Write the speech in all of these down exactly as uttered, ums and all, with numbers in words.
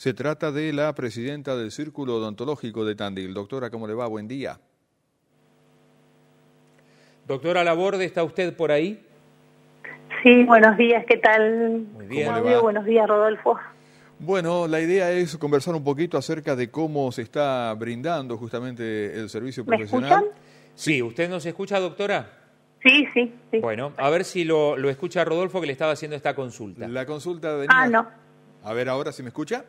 Se trata de la presidenta del Círculo Odontológico de Tandil. Doctora, ¿cómo le va? Buen día. Doctora Laborde, ¿está usted por ahí? Sí, buenos días, ¿qué tal? Muy bien. ¿Cómo le va? Buenos días, Rodolfo. Bueno, la idea es conversar un poquito acerca de cómo se está brindando justamente el servicio profesional. ¿Me escuchan? Sí, ¿usted nos escucha, doctora? Sí, sí, sí. Bueno, a ver si lo, lo escucha Rodolfo, que le estaba haciendo esta consulta. La consulta de... Ah, no. A ver ahora si me escucha.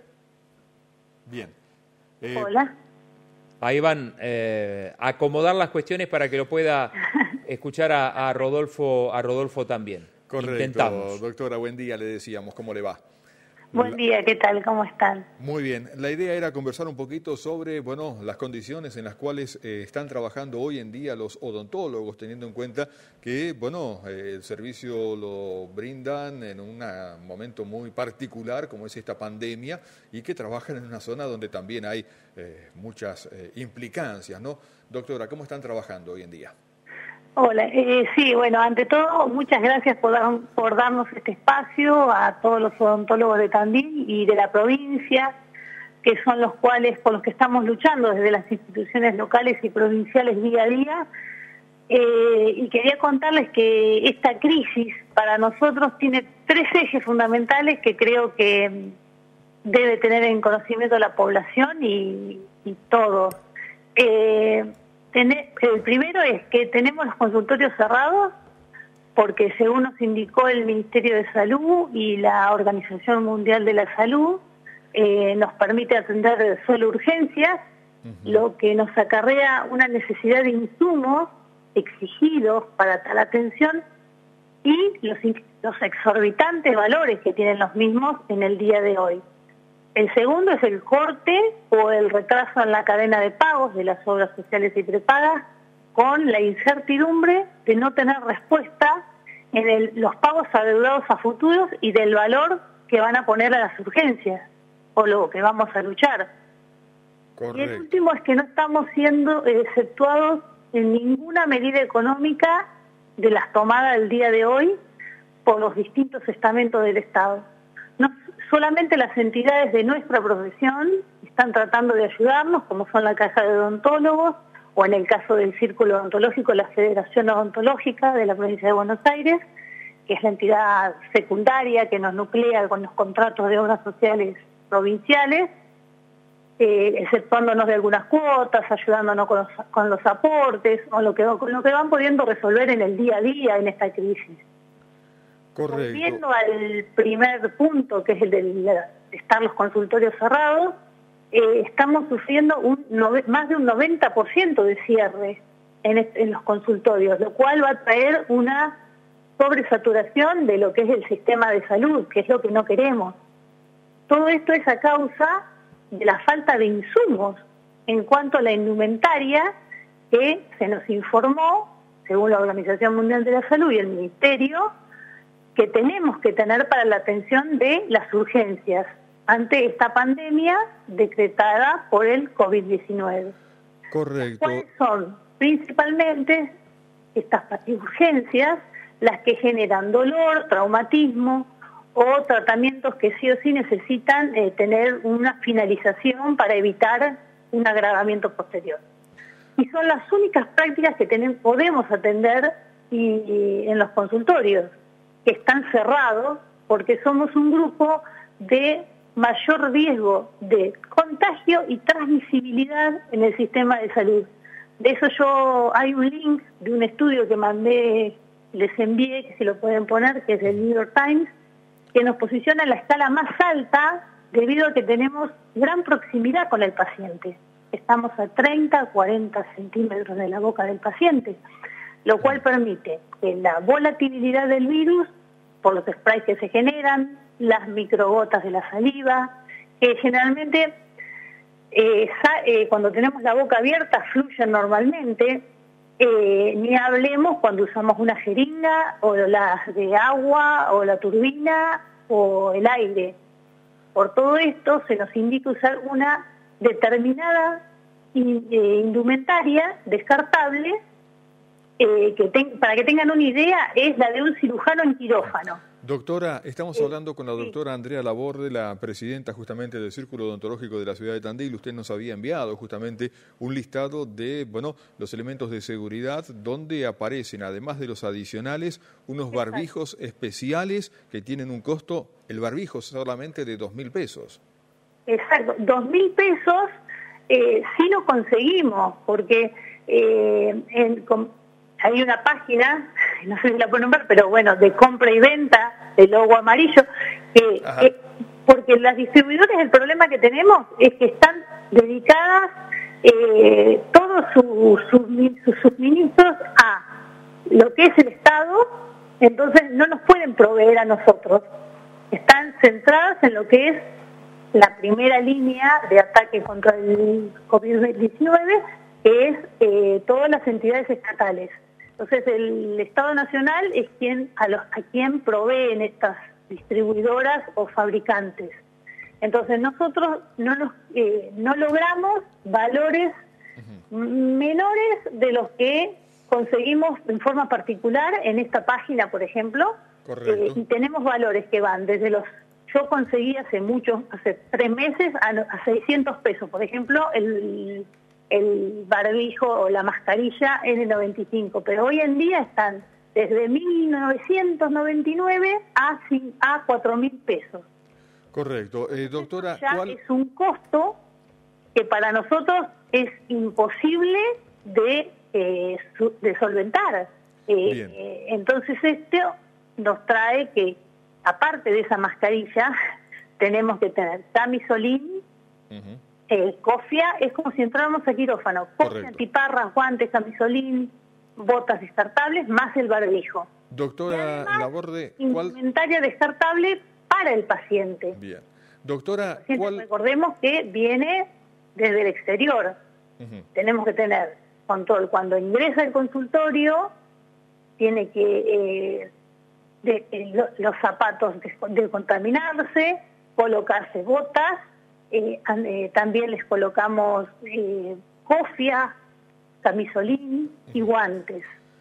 Bien. Eh, Hola. Ahí van eh, a acomodar las cuestiones para que lo pueda escuchar a, a Rodolfo a Rodolfo también. Correcto, Intentamos. doctora, buen día, le decíamos, ¿cómo le va? Buen La... día, ¿qué tal? ¿Cómo están? Muy bien, la idea era conversar un poquito sobre, bueno, las condiciones en las cuales eh, están trabajando hoy en día los odontólogos, teniendo en cuenta que, bueno, eh, el servicio lo brindan en un momento muy particular como es esta pandemia y que trabajan en una zona donde también hay eh, muchas eh, implicancias, ¿no? Doctora, ¿cómo están trabajando hoy en día? Hola, eh, sí, bueno, ante todo, muchas gracias por, dar, por darnos este espacio a todos los odontólogos de Tandil y de la provincia, que son los cuales, por los que estamos luchando desde las instituciones locales y provinciales día a día. Eh, y quería contarles que esta crisis para nosotros tiene tres ejes fundamentales que creo que debe tener en conocimiento la población y, y todos. Eh, El primero es que tenemos los consultorios cerrados porque según nos indicó el Ministerio de Salud y la Organización Mundial de la Salud, eh, nos permite atender solo urgencias, uh-huh. lo que nos acarrea una necesidad de insumos exigidos para tal atención y los, los exorbitantes valores que tienen los mismos en el día de hoy. El segundo es el corte o el retraso en la cadena de pagos de las obras sociales y prepagas con la incertidumbre de no tener respuesta en el, los pagos adeudados a futuros y del valor que van a poner a las urgencias o lo que vamos a luchar. Correcto. Y el último es que no estamos siendo exceptuados en ninguna medida económica de las tomadas del día de hoy por los distintos estamentos del Estado. No, solamente las entidades de nuestra profesión están tratando de ayudarnos, como son la Caja de Odontólogos, o en el caso del Círculo Odontológico, la Federación Odontológica de la Provincia de Buenos Aires, que es la entidad secundaria que nos nuclea con los contratos de obras sociales provinciales, eh, exceptuándonos de algunas cuotas, ayudándonos con los, con los aportes, o lo que, con lo que van pudiendo resolver en el día a día en esta crisis. Correcto. Volviendo al primer punto, que es el de estar los consultorios cerrados, eh, estamos sufriendo un nove, más de un noventa por ciento de cierre en, est- en los consultorios, lo cual va a traer una sobresaturación de lo que es el sistema de salud, que es lo que no queremos. Todo esto es a causa de la falta de insumos en cuanto a la indumentaria que se nos informó, según la Organización Mundial de la Salud y el Ministerio, que tenemos que tener para la atención de las urgencias ante esta pandemia decretada por el COVID diecinueve. Correcto. ¿Cuáles son? Principalmente estas urgencias las que generan dolor, traumatismo o tratamientos que sí o sí necesitan eh, tener una finalización para evitar un agravamiento posterior. Y son las únicas prácticas que tenemos, podemos atender y, y en los consultorios, que están cerrados porque somos un grupo de mayor riesgo de contagio y transmisibilidad en el sistema de salud. De eso yo, hay un link de un estudio que mandé, les envié, que se lo pueden poner, que es del New York Times, que nos posiciona en la escala más alta debido a que tenemos gran proximidad con el paciente. Estamos a treinta, cuarenta centímetros de la boca del paciente, lo cual permite que la volatilidad del virus, por los sprays que se generan, las microgotas de la saliva, que generalmente eh, eh, cuando tenemos la boca abierta fluyen normalmente, eh, ni hablemos cuando usamos una jeringa o las de agua o la turbina o el aire. Por todo esto se nos indica usar una determinada indumentaria descartable, eh, que ten, para que tengan una idea, es la de un cirujano en quirófano. Doctora, estamos hablando con la doctora Andrea Laborde, la presidenta justamente del Círculo Odontológico de la ciudad de Tandil. Usted nos había enviado justamente un listado de, bueno, los elementos de seguridad donde aparecen, además de los adicionales, unos barbijos especiales que tienen un costo, el barbijo solamente de dos mil pesos. Exacto, dos mil pesos eh, sí lo conseguimos, porque eh, en, con, hay una página, no sé si la puedo nombrar, pero bueno, de compra y venta, de logo amarillo, que, que porque las distribuidoras, el problema que tenemos es que están dedicadas eh, todos sus su, su, suministros a lo que es el Estado, entonces no nos pueden proveer a nosotros. Están centradas en lo que es la primera línea de ataque contra el COVID diecinueve, que es eh, todas las entidades estatales. Entonces el Estado Nacional es quien a, los, a quien proveen estas distribuidoras o fabricantes. Entonces nosotros no, nos, eh, no logramos valores uh-huh. menores de los que conseguimos en forma particular en esta página, por ejemplo. Eh, y tenemos valores que van desde los... Yo conseguí hace mucho, hace tres meses, a, a seiscientos pesos. Por ejemplo, el... el barbijo o la mascarilla es de noventa y cinco, pero hoy en día están desde mil novecientos noventa y nueve a, a cuatro mil pesos. Correcto. Eh, doctora, ya ¿cuál... es un costo que para nosotros es imposible de, eh, de solventar. Eh, eh, entonces esto nos trae que, aparte de esa mascarilla, tenemos que tener camisolín, uh-huh. Eh, cofia, es como si entráramos a quirófano, cofia, antiparras, guantes, camisolín, botas descartables, más el barbijo. Doctora Laborde, ¿cuál? Indumentaria descartable para el paciente. Bien. Doctora, paciente, ¿cuál? Recordemos que viene desde el exterior. Uh-huh. Tenemos que tener control. Cuando ingresa al consultorio, tiene que eh, de, eh, lo, los zapatos descontaminarse, colocarse botas. Eh, eh, también les colocamos eh, cofia, camisolín y guantes.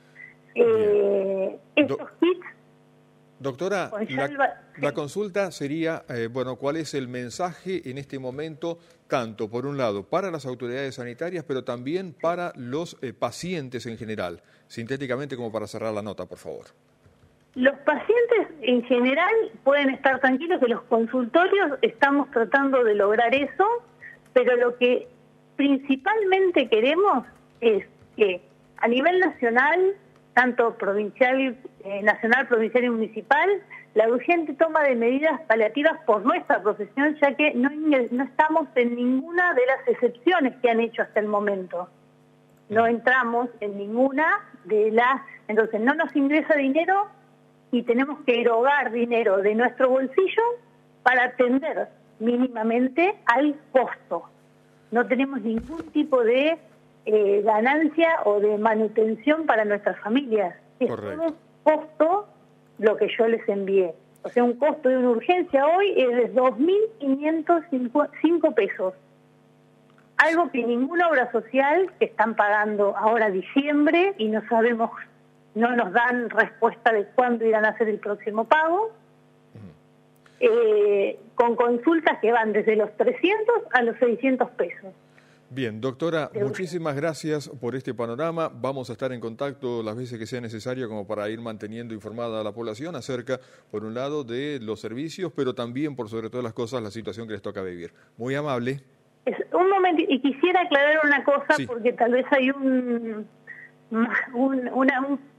Eh, estos Do kits... Doctora, la, la consulta sería, eh, bueno, ¿cuál es el mensaje en este momento, tanto por un lado para las autoridades sanitarias, pero también para los eh, pacientes en general? Sintéticamente, como para cerrar la nota, por favor. Los pacientes en general pueden estar tranquilos que los consultorios estamos tratando de lograr eso, pero lo que principalmente queremos es que a nivel nacional, tanto provincial, eh, nacional, provincial y municipal, la urgente toma de medidas paliativas por nuestra profesión, ya que no, no estamos en ninguna de las excepciones que han hecho hasta el momento. No entramos en ninguna de las... Entonces no nos ingresa dinero y tenemos que erogar dinero de nuestro bolsillo para atender mínimamente al costo. No tenemos ningún tipo de eh, ganancia o de manutención para nuestras familias. Es todo costo lo que yo les envié. O sea, un costo de una urgencia hoy es de dos mil quinientos cinco pesos. Algo que ninguna obra social, que están pagando ahora diciembre y no sabemos... no nos dan respuesta de cuándo irán a hacer el próximo pago, uh-huh. eh, con consultas que van desde los trescientos a los seiscientos pesos. Bien, doctora, muchísimas gracias por este panorama. Vamos a estar en contacto las veces que sea necesario como para ir manteniendo informada a la población acerca, por un lado, de los servicios, pero también, por sobre todas las cosas, la situación que les toca vivir. Muy amable. Es, un momento, y quisiera aclarar una cosa, sí. porque tal vez hay un, un una... Un,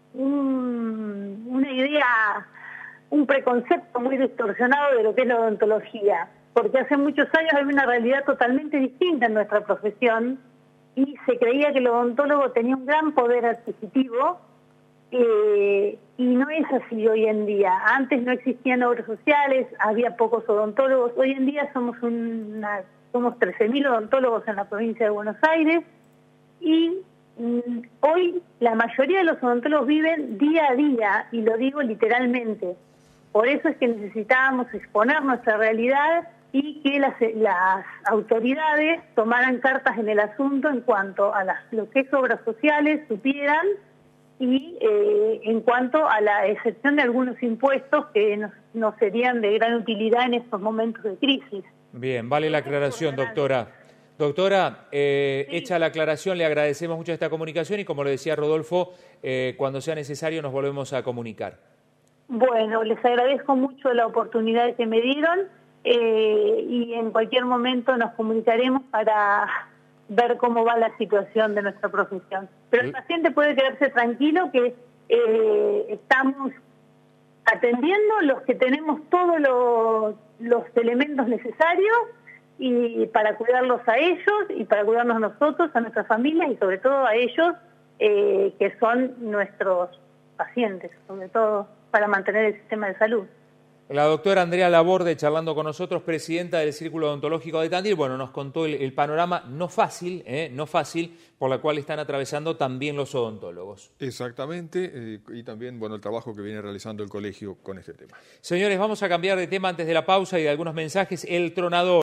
Un, una idea, un preconcepto muy distorsionado de lo que es la odontología, porque hace muchos años había una realidad totalmente distinta en nuestra profesión y se creía que el odontólogo tenía un gran poder adquisitivo eh, y no es así hoy en día. Antes no existían obras sociales, había pocos odontólogos, hoy en día somos, una, somos trece mil odontólogos en la provincia de Buenos Aires y hoy la mayoría de los odontólogos viven día a día, y lo digo literalmente. Por eso es que necesitábamos exponer nuestra realidad y que las, las autoridades tomaran cartas en el asunto en cuanto a las, lo que es obras sociales, supieran y eh, en cuanto a la excepción de algunos impuestos que nos, nos serían de gran utilidad en estos momentos de crisis. Bien, vale la aclaración, doctora. Doctora, eh, sí. Hecha la aclaración, le agradecemos mucho esta comunicación y como le decía Rodolfo, eh, cuando sea necesario nos volvemos a comunicar. Bueno, les agradezco mucho la oportunidad que me dieron eh, y en cualquier momento nos comunicaremos para ver cómo va la situación de nuestra profesión. Pero el paciente puede quedarse tranquilo que eh, estamos atendiendo los que tenemos todos los, los elementos necesarios y para cuidarlos a ellos y para cuidarnos nosotros, a nuestras familias y sobre todo a ellos eh, que son nuestros pacientes, sobre todo para mantener el sistema de salud. La doctora Andrea Laborde, charlando con nosotros, presidenta del Círculo Odontológico de Tandil, bueno, nos contó el, el panorama no fácil, eh, no fácil, por la cual están atravesando también los odontólogos. Exactamente, eh, y también, bueno, el trabajo que viene realizando el colegio con este tema. Señores, vamos a cambiar de tema antes de la pausa y de algunos mensajes. El tronador.